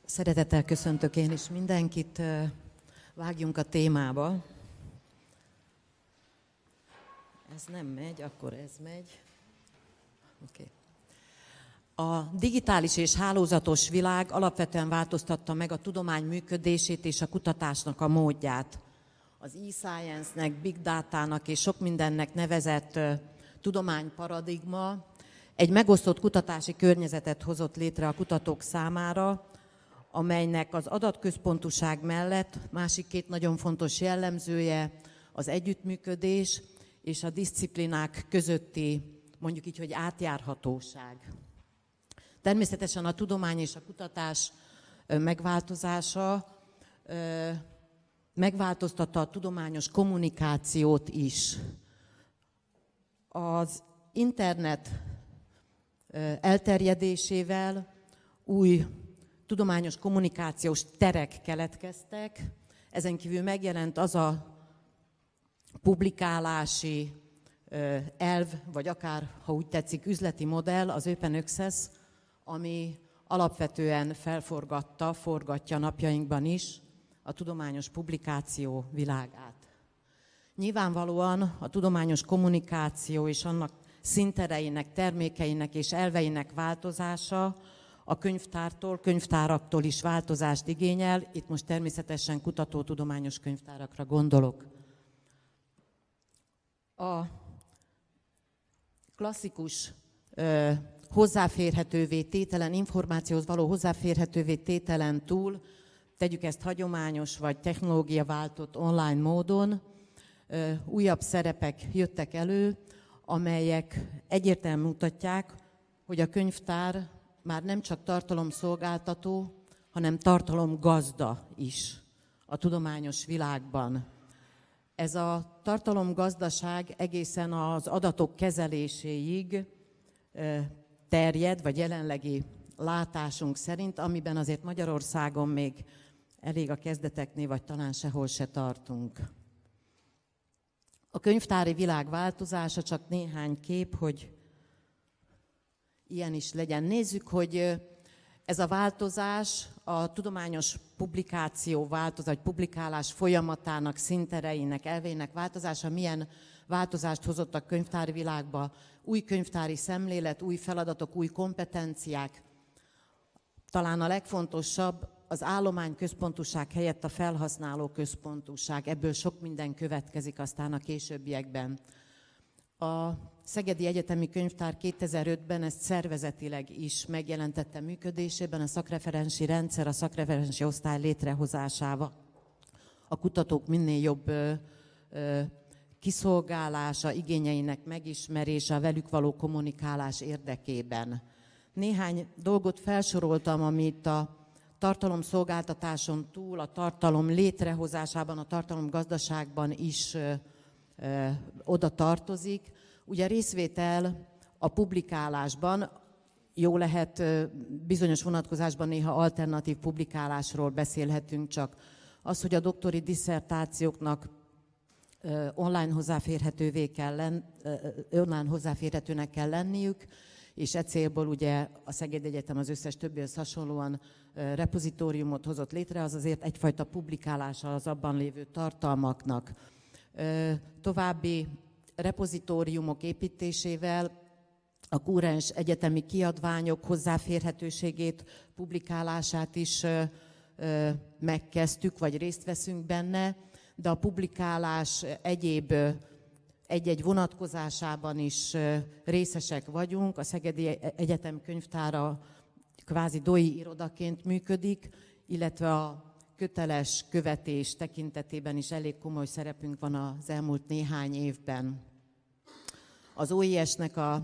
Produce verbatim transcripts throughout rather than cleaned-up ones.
Szeretettel köszöntök én is mindenkit, vágjunk a témába. Ez nem megy, akkor ez megy. Okay. A digitális és hálózatos világ alapvetően változtatta meg a tudomány működését és a kutatásnak a módját. Az e-science-nek, big data-nak és sok mindennek nevezett tudományparadigma egy megosztott kutatási környezetet hozott létre a kutatók számára, amelynek az adatközpontúság mellett másik két nagyon fontos jellemzője az együttműködés és a disziplinák közötti, mondjuk így, hogy átjárhatóság. Természetesen a tudomány és a kutatás megváltozása megváltoztatta a tudományos kommunikációt is. Az internet elterjedésével új tudományos kommunikációs terek keletkeztek, ezen kívül megjelent az a publikálási elv, vagy akár, ha úgy tetszik, üzleti modell, az Open Access, ami alapvetően felforgatta, forgatja napjainkban is a tudományos publikáció világát. Nyilvánvalóan a tudományos kommunikáció és annak színtereinek, termékeinek és elveinek változása a könyvtártól, könyvtáraktól is változást igényel. Itt most természetesen kutatótudományos könyvtárakra gondolok. A klasszikus ö, hozzáférhetővé tételen, információhoz való hozzáférhetővé tételen túl, tegyük ezt hagyományos vagy technológiaváltott online módon, ö, újabb szerepek jöttek elő, amelyek egyértelműen mutatják, hogy a könyvtár már nem csak tartalomszolgáltató, hanem tartalomgazda is a tudományos világban. Ez a tartalomgazdaság egészen az adatok kezeléséig terjed, vagy jelenlegi látásunk szerint, amiben azért Magyarországon még elég a kezdeteknél, vagy talán sehol se tartunk. A könyvtári világ változása, csak néhány kép, hogy ilyen is legyen. Nézzük, hogy ez a változás, a tudományos publikáció változás, vagy publikálás folyamatának, színtereinek, elvének változása milyen változást hozott a könyvtári világba. Új könyvtári szemlélet, új feladatok, új kompetenciák. Talán a legfontosabb az állományközpontúság helyett a felhasználó központúság. Ebből sok minden következik aztán a későbbiekben. A Szegedi Egyetemi Könyvtár kétezer-ötben ezt szervezetileg is megjelentette működésében, a szakreferensi rendszer, a szakreferensi osztály létrehozásával. A kutatók minél jobb ö, ö, kiszolgálása, igényeinek megismerése, a velük való kommunikálás érdekében. Néhány dolgot felsoroltam, amit a tartalomszolgáltatáson túl, a tartalom létrehozásában, a tartalomgazdaságban is ö, ö, oda tartozik. Ugye részvétel a publikálásban, jó lehet bizonyos vonatkozásban néha alternatív publikálásról beszélhetünk, csak az, hogy a doktori disszertációknak online hozzáférhetővé kell lenn, online hozzáférhetőnek kell lenniük, és e célból ugye a Szegedi Egyetem az összes többihez hasonlóan repozitóriumot hozott létre, az azért egyfajta publikálása az abban lévő tartalmaknak. További repozitóriumok építésével a kúrens egyetemi kiadványok hozzáférhetőségét, publikálását is ö, ö, megkezdtük, vagy részt veszünk benne, de a publikálás egyéb ö, egy-egy vonatkozásában is ö, részesek vagyunk. A Szegedi Egyetem könyvtára kvázi dói irodaként működik, illetve a köteles követés tekintetében is elég komoly szerepünk van az elmúlt néhány évben. Az o i es-nek a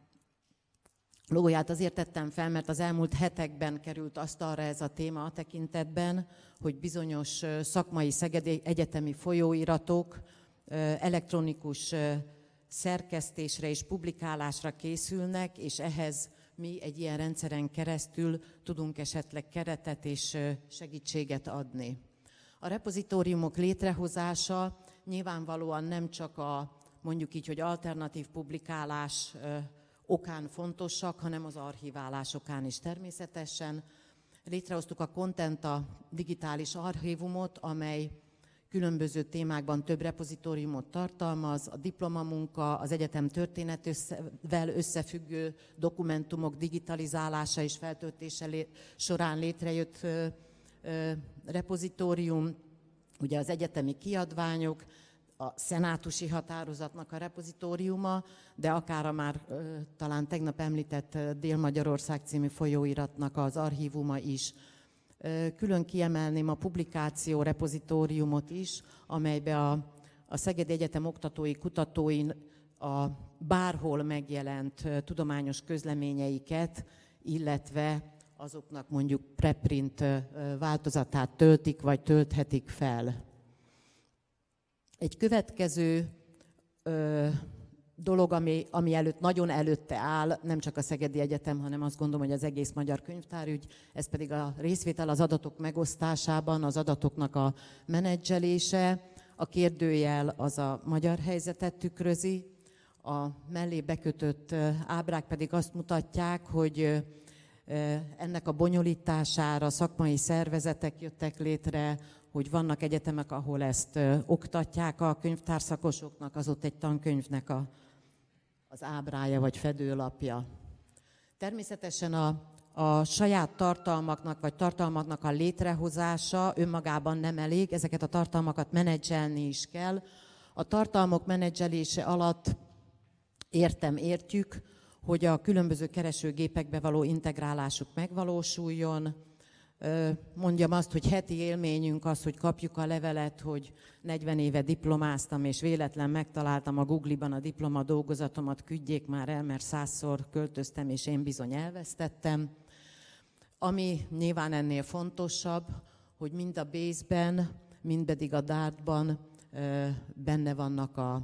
logóját azért tettem fel, mert az elmúlt hetekben került asztalra ez a téma a tekintetben, hogy bizonyos szakmai szegedi egyetemi folyóiratok elektronikus szerkesztésre és publikálásra készülnek, és ehhez mi egy ilyen rendszeren keresztül tudunk esetleg keretet és segítséget adni. A repozitóriumok létrehozása nyilvánvalóan nem csak a mondjuk így, hogy alternatív publikálás okán fontosak, hanem az archiválás okán is természetesen. Létrehoztuk a Contenta digitális archívumot, amely különböző témákban több repozitóriumot tartalmaz, a diplomamunka, az egyetem történetével összefüggő dokumentumok digitalizálása és feltöltése során létrejött ö, ö, repozitórium, ugye az egyetemi kiadványok, a szenátusi határozatnak a repozitóriuma, de akár a már ö, talán tegnap említett Dél-Magyarország című folyóiratnak az archívuma is. Külön kiemelném a publikáció repozitóriumot is, amelybe a, a Szegedi Egyetem oktatói, kutatóin a bárhol megjelent tudományos közleményeiket, illetve azoknak mondjuk preprint változatát töltik, vagy tölthetik fel. Egy következő ö, dolog, ami, ami előtt nagyon előtte áll, nem csak a Szegedi Egyetem, hanem azt gondolom, hogy az egész magyar könyvtárügy, ez pedig a részvétel az adatok megosztásában, az adatoknak a menedzselése. A kérdőjel az a magyar helyzetet tükrözi, a mellé bekötött ábrák pedig azt mutatják, hogy ennek a bonyolítására szakmai szervezetek jöttek létre, hogy vannak egyetemek, ahol ezt oktatják a könyvtárszakosoknak, az ott egy tankönyvnek a az ábrája vagy fedőlapja. Természetesen a, a saját tartalmaknak vagy tartalmaknak a létrehozása önmagában nem elég, ezeket a tartalmakat menedzselni is kell. A tartalmak menedzselése alatt értem, értjük, hogy a különböző keresőgépekbe való integrálásuk megvalósuljon. Mondjam azt, hogy heti élményünk az, hogy kapjuk a levelet, hogy negyven éve diplomáztam, és véletlen megtaláltam a Google-ban a diploma dolgozatomat, küldjék már el, mert százszor költöztem, és én bizony elvesztettem. Ami nyilván ennél fontosabb, hogy mind a Bézben, mind pedig a dártban benne vannak a,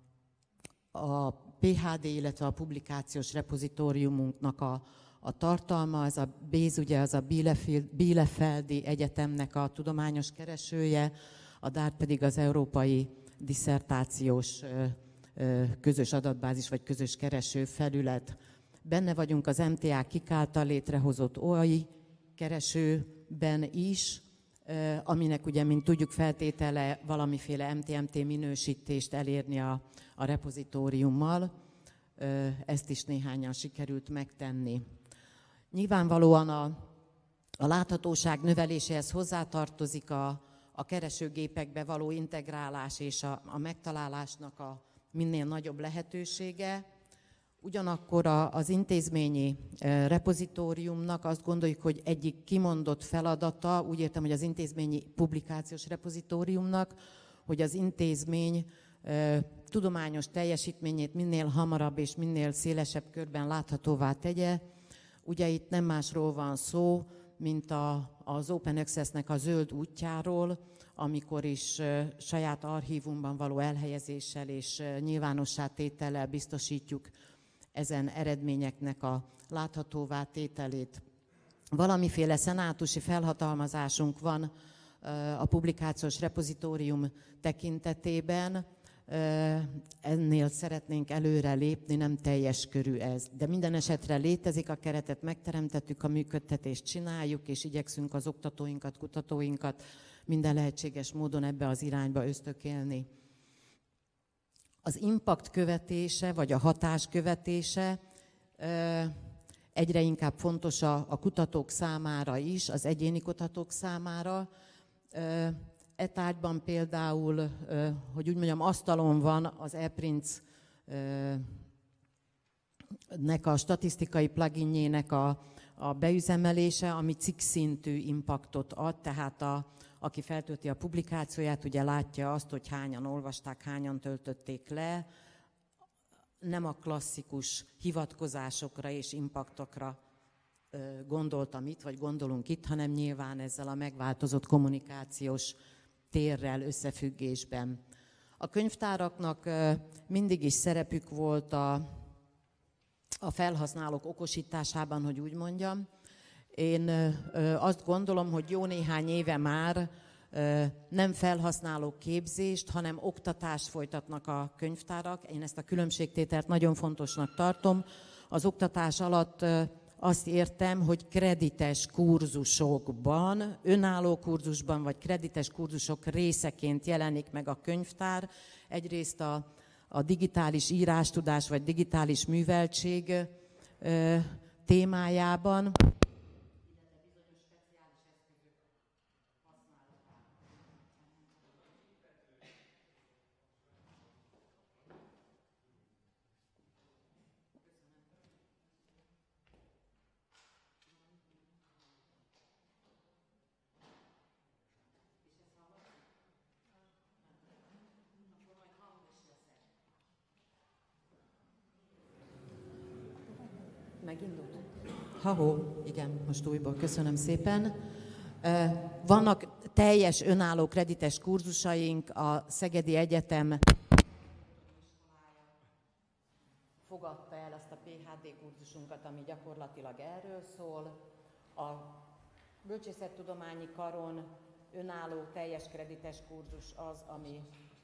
a pé há dé, illetve a publikációs repozitóriumunknak a A tartalma, az a Béz, ugye az a Bielefeldi Egyetemnek a tudományos keresője, a dárt pedig az Európai Disszertációs Közös Adatbázis vagy Közös Kereső Felület. Benne vagyunk az em té á kik által létrehozott o á i keresőben is, aminek ugye, mint tudjuk, feltétele valamiféle em té em té minősítést elérni a, a repozitóriummal. Ezt is néhányan sikerült megtenni. Nyilvánvalóan a, a láthatóság növeléséhez hozzátartozik a, a keresőgépekbe való integrálás és a, a megtalálásnak a minél nagyobb lehetősége. Ugyanakkor a, az intézményi e, repozitóriumnak azt gondoljuk, hogy egyik kimondott feladata, úgy értem, hogy az intézményi publikációs repozitóriumnak, hogy az intézmény e, tudományos teljesítményét minél hamarabb és minél szélesebb körben láthatóvá tegye. Ugye itt nem másról van szó, mint a, az Open Access-nek a zöld útjáról, amikor is uh, saját archívumban való elhelyezéssel és uh, nyilvánossá tétellel biztosítjuk ezen eredményeknek a láthatóvá tételét. Valamiféle szenátusi felhatalmazásunk van uh, a publikációs repozitórium tekintetében, ennél szeretnénk előre lépni, nem teljes körű ez. De minden esetre létezik a keretet, megteremtettük, a működtetést csináljuk, és igyekszünk az oktatóinkat, kutatóinkat minden lehetséges módon ebbe az irányba ösztökélni. Az impact követése, vagy a hatás követése egyre inkább fontos a, a kutatók számára is, az egyéni kutatók számára. E tárgyban például, hogy úgy mondjam, asztalon van az ePrints-nek a statisztikai pluginjének a, a beüzemelése, ami cikkszintű impaktot ad, tehát a, aki feltölti a publikációját, ugye látja azt, hogy hányan olvasták, hányan töltötték le, nem a klasszikus hivatkozásokra és impaktokra gondoltam itt, vagy gondolunk itt, hanem nyilván ezzel a megváltozott kommunikációs térrel összefüggésben. A könyvtáraknak mindig is szerepük volt a, a felhasználók okosításában, hogy úgy mondjam. Én azt gondolom, hogy jó néhány éve már nem felhasználók képzést, hanem oktatást folytatnak a könyvtárak. Én ezt a különbségtételt nagyon fontosnak tartom. Az oktatás alatt azt értem, hogy kredites kurzusokban, önálló kurzusban vagy kredites kurzusok részeként jelenik meg a könyvtár. Egyrészt a, a digitális írástudás vagy digitális műveltség ö, témájában. Megindult? Ha-ho, igen, most újból, köszönöm szépen. Vannak teljes önálló kredites kurzusaink, a Szegedi Egyetem fogadta el azt a pé há dé kurzusunkat, ami gyakorlatilag erről szól. A Bölcsészettudományi Karon önálló teljes kredites kurzus az, ami...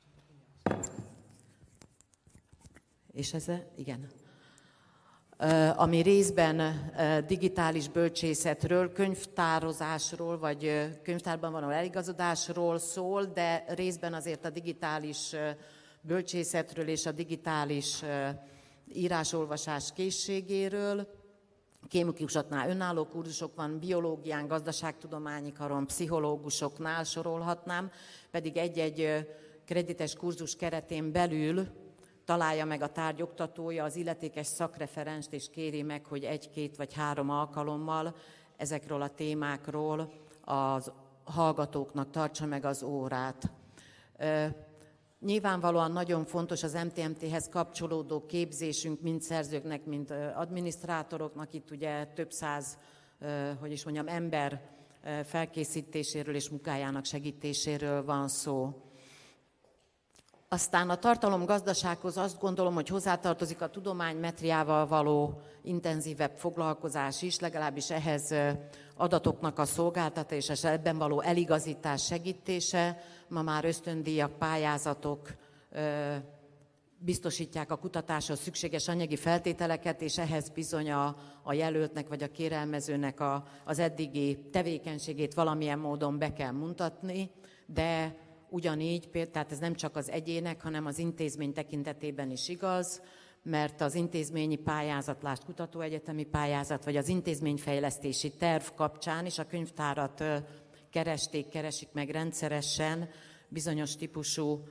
És ez, igen. Ami részben digitális bölcsészetről, könyvtározásról, vagy könyvtárban való eligazodásról szól, de részben azért a digitális bölcsészetről és a digitális írásolvasás készségéről. Kémikusoknál önálló kurzusok van, biológián, gazdaságtudományi karon, pszichológusoknál sorolhatnám, pedig egy-egy kredites kurzus keretén belül találja meg a tárgyoktatója az illetékes szakreferenst, és kéri meg, hogy egy-két vagy három alkalommal ezekről a témákról az hallgatóknak tartsa meg az órát. Nyilvánvalóan nagyon fontos az em té em té-hez kapcsolódó képzésünk, mind szerzőknek, mind adminisztrátoroknak. Itt ugye több száz, hogy is mondjam, ember felkészítéséről és munkájának segítéséről van szó. Aztán a tartalomgazdasághoz azt gondolom, hogy hozzátartozik a tudománymetriával való intenzívebb foglalkozás is, legalábbis ehhez adatoknak a szolgáltatása és ebben való eligazítás segítése. Ma már ösztöndíjak, pályázatok biztosítják a kutatáshoz szükséges anyagi feltételeket, és ehhez bizony a, a jelöltnek vagy a kérelmezőnek a, az eddigi tevékenységét valamilyen módon be kell mutatni, de ugyanígy, tehát ez nem csak az egyének, hanem az intézmény tekintetében is igaz, mert az intézményi pályázat, lásd kutatóegyetemi pályázat, vagy az intézményfejlesztési terv kapcsán is a könyvtárat keresték, keresik meg rendszeresen bizonyos típusú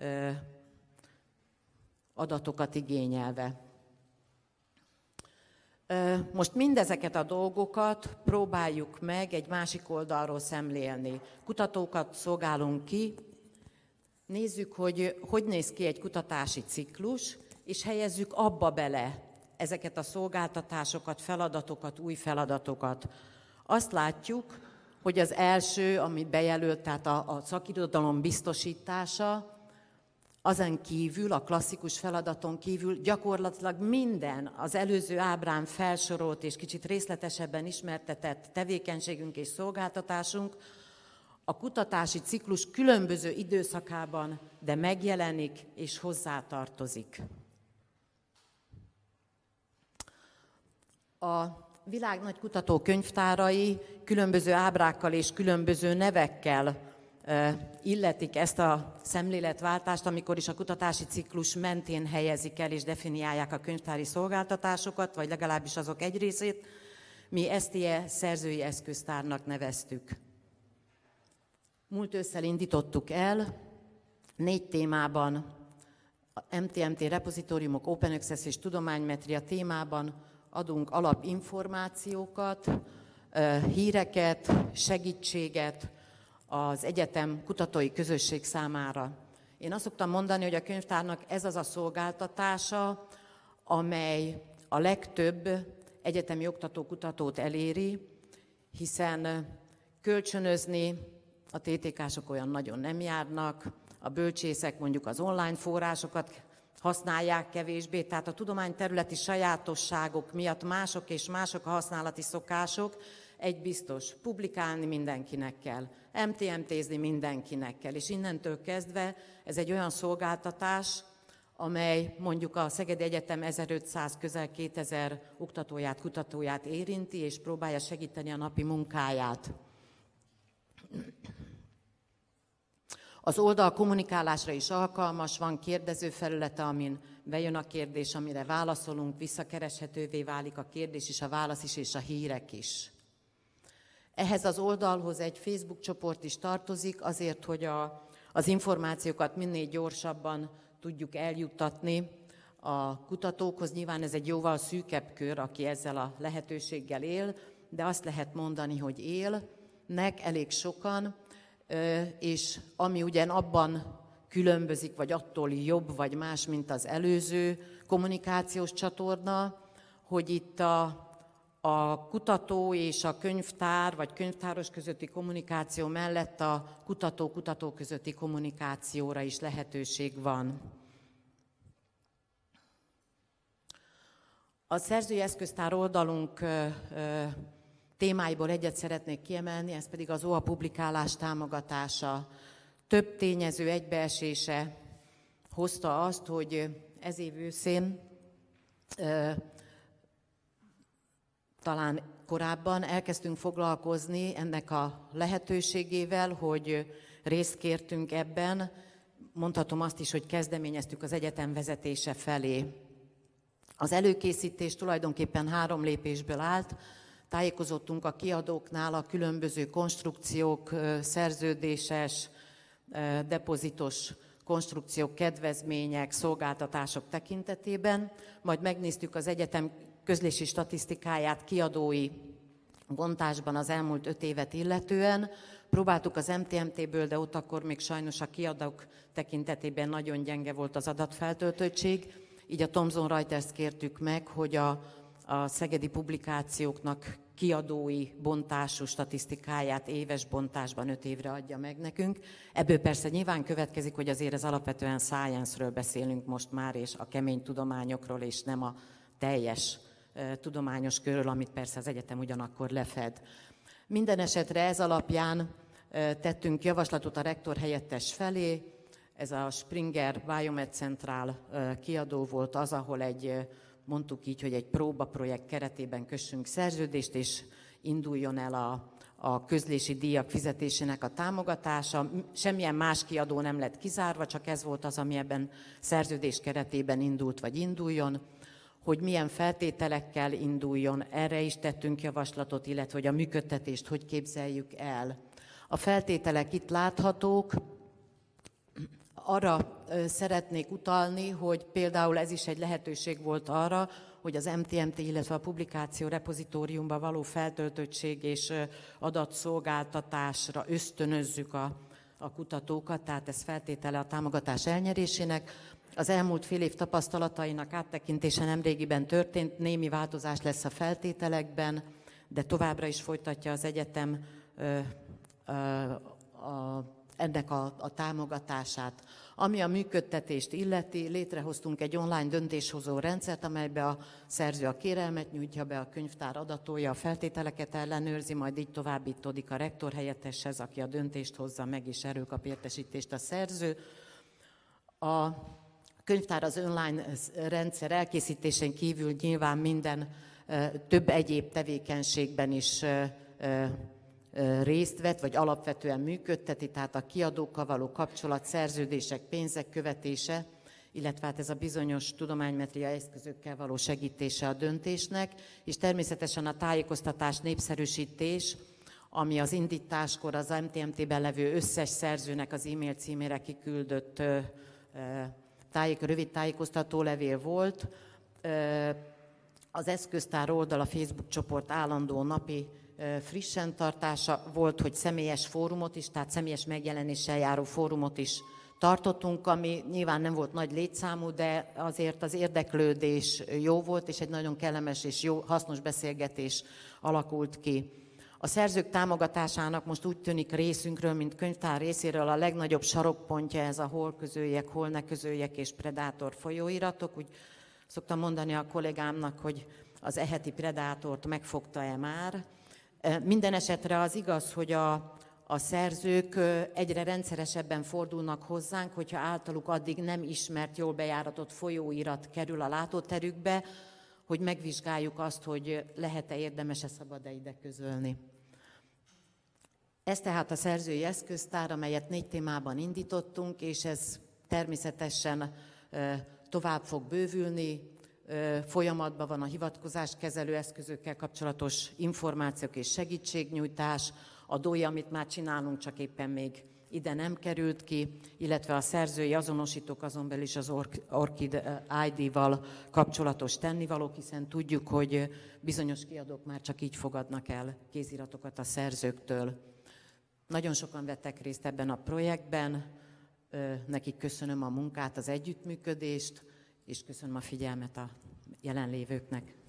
adatokat igényelve. Most mindezeket a dolgokat próbáljuk meg egy másik oldalról szemlélni. Kutatókat szolgálunk ki, nézzük, hogy hogy néz ki egy kutatási ciklus, és helyezzük abba bele ezeket a szolgáltatásokat, feladatokat, új feladatokat. Azt látjuk, hogy az első, amit bejelölt, tehát a, a szakirodalom biztosítása, azon kívül, a klasszikus feladaton kívül gyakorlatilag minden az előző ábrán felsorolt és kicsit részletesebben ismertetett tevékenységünk és szolgáltatásunk a kutatási ciklus különböző időszakában, de megjelenik és hozzátartozik. A világ nagy kutatókönyvtárai különböző ábrákkal és különböző nevekkel illetik ezt a szemléletváltást, amikor is a kutatási ciklus mentén helyezik el és definiálják a könyvtári szolgáltatásokat, vagy legalábbis azok egy részét. Mi ezt ilyen szerzői eszköztárnak neveztük. Múlt ősszel indítottuk el, négy témában, em té em té repozitóriumok, Open Access és tudománymetria témában adunk alapinformációkat, híreket, segítséget az egyetem kutatói közösség számára. Én azt szoktam mondani, hogy a könyvtárnak ez az a szolgáltatása, amely a legtöbb egyetemi oktató-kutatót eléri, hiszen kölcsönözni a té té ká-sok olyan nagyon nem járnak, a bölcsészek mondjuk az online forrásokat használják kevésbé, tehát a tudományterületi sajátosságok miatt mások és mások a használati szokások. Egy biztos, publikálni mindenkinek kell, em té em té-zni mindenkinek kell, és innentől kezdve ez egy olyan szolgáltatás, amely mondjuk a Szegedi Egyetem ezerötszáz, közel kétezer oktatóját, kutatóját érinti, és próbálja segíteni a napi munkáját. Az oldal kommunikálásra is alkalmas, van kérdezőfelülete, amin bejön a kérdés, amire válaszolunk, visszakereshetővé válik a kérdés is, a válasz is, és a hírek is. Ehhez az oldalhoz egy Facebook csoport is tartozik, azért, hogy a, az információkat minél gyorsabban tudjuk eljuttatni a kutatókhoz. Nyilván ez egy jóval szűkebb kör, aki ezzel a lehetőséggel él, de azt lehet mondani, hogy élnek elég sokan, és ami ugyan abban különbözik, vagy attól jobb, vagy más, mint az előző kommunikációs csatorna, hogy itt a, a kutató és a könyvtár, vagy könyvtáros közötti kommunikáció mellett a kutató-kutató közötti kommunikációra is lehetőség van. A szerzői eszköztár oldalunk témáiból egyet szeretnék kiemelni, ez pedig az o á publikálás támogatása. Több tényező egybeesése hozta azt, hogy ez év őszén, e, talán korábban elkezdtünk foglalkozni ennek a lehetőségével, hogy részt kértünk ebben. Mondhatom azt is, hogy kezdeményeztük az egyetem vezetése felé. Az előkészítés tulajdonképpen három lépésből állt. Tájékozottunk a kiadóknál a különböző konstrukciók, szerződéses, depozitos konstrukciók, kedvezmények, szolgáltatások tekintetében, majd megnéztük az egyetem közlési statisztikáját kiadói bontásban az elmúlt öt évet illetően. Próbáltuk az em té em té-ből, de ott akkor még sajnos a kiadók tekintetében nagyon gyenge volt az adatfeltöltöttség, így a Thomson Reuters kértük meg, hogy a a szegedi publikációknak kiadói bontású statisztikáját éves bontásban öt évre adja meg nekünk. Ebből persze nyilván következik, hogy azért ez alapvetően science-ről beszélünk most már, és a kemény tudományokról, és nem a teljes e, tudományos körről, amit persze az egyetem ugyanakkor lefed. Minden esetre ez alapján e, tettünk javaslatot a rektor helyettes felé. Ez a Springer Biomed Central e, kiadó volt az, ahol egy e, mondtuk így, hogy egy próbaprojekt keretében kössünk szerződést, és induljon el a, a közlési díjak fizetésének a támogatása. Semmilyen más kiadó nem lett kizárva, csak ez volt az, ami ebben szerződés keretében indult, vagy induljon. Hogy milyen feltételekkel induljon, erre is tettünk javaslatot, illetve hogy a működtetést hogy képzeljük el. A feltételek itt láthatók. Arra szeretnék utalni, hogy például ez is egy lehetőség volt arra, hogy az em té em té, illetve a publikáció repozitóriumba való feltöltöttség és adatszolgáltatásra ösztönözzük a, a kutatókat, tehát ez feltétele a támogatás elnyerésének. Az elmúlt fél év tapasztalatainak áttekintése nemrégiben történt, némi változás lesz a feltételekben, de továbbra is folytatja az egyetem ö, ö, a ennek a, a támogatását. Ami a működtetést illeti, létrehoztunk egy online döntéshozó rendszert, amelybe a szerző a kérelmet nyújtja be, a könyvtár adatolja, a feltételeket ellenőrzi, majd így továbbítódik a rektor helyetteshez, aki a döntést hozza meg, és erről kap értesítést a szerző. A könyvtár az online rendszer elkészítésén kívül nyilván minden több egyéb tevékenységben is részt vett, vagy alapvetően működteti, tehát a kiadókkal való kapcsolat, szerződések, pénzek követése, illetve hát ez a bizonyos tudománymetria eszközökkel való segítése a döntésnek, és természetesen a tájékoztatás, népszerűsítés, ami az indításkor az em té em té-ben levő összes szerzőnek az e-mail címére kiküldött tájék, rövid tájékoztató levél volt. Az eszköztár oldal, a Facebook csoport állandó napi frissen tartása volt, hogy személyes fórumot is, tehát személyes megjelenéssel járó fórumot is tartottunk, ami nyilván nem volt nagy létszámú, de azért az érdeklődés jó volt, és egy nagyon kellemes és jó, hasznos beszélgetés alakult ki. A szerzők támogatásának most úgy tűnik részünkről, mint könyvtár részéről a legnagyobb sarokpontja ez a hol közöljek, hol ne közöljek és Predátor folyóiratok. Úgy szoktam mondani a kollégámnak, hogy az eheti Predátort megfogta-e már. Minden esetre az igaz, hogy a, a szerzők egyre rendszeresebben fordulnak hozzánk, hogyha általuk addig nem ismert, jól bejáratott folyóirat kerül a látóterükbe, hogy megvizsgáljuk azt, hogy lehet-e, érdemes-e, szabad-e ide közölni. Ez tehát a szerzői eszköztár, amelyet négy témában indítottunk, és ez természetesen tovább fog bővülni. Folyamatban van a hivatkozáskezelő eszközökkel kapcsolatos információk és segítségnyújtás, a dói, amit már csinálunk, csak éppen még ide nem került ki, illetve a szerzői azonosítók, azon belül is az Orchid i dé-val kapcsolatos tennivalók, hiszen tudjuk, hogy bizonyos kiadók már csak így fogadnak el kéziratokat a szerzőktől. Nagyon sokan vettek részt ebben a projektben, nekik köszönöm a munkát, az együttműködést, és köszönöm a figyelmet a jelenlévőknek.